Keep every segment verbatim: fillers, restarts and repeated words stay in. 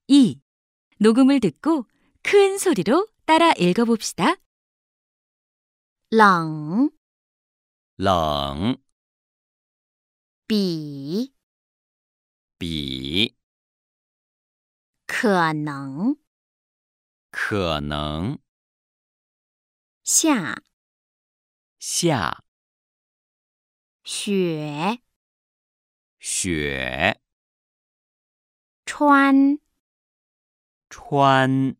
이. 녹음을 듣고 큰 소리로 따라 읽어봅시다. 冷冷比比可能可能下下雪雪穿穿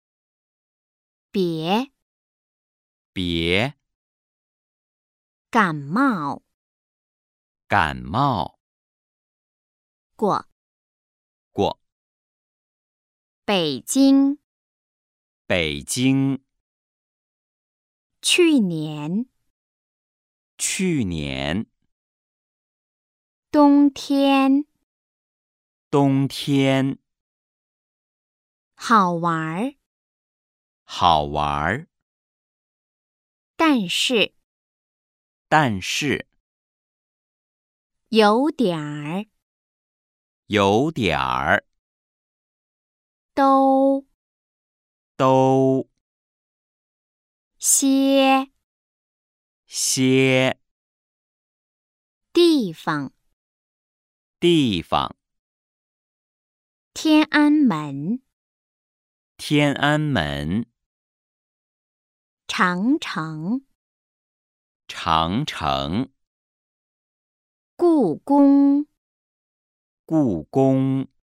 别别感冒感冒过过北京北京去年去年冬天冬天好玩好玩， 但是但是有点儿有点儿都都些些地方地方天安门天安门长城长城故宫故宫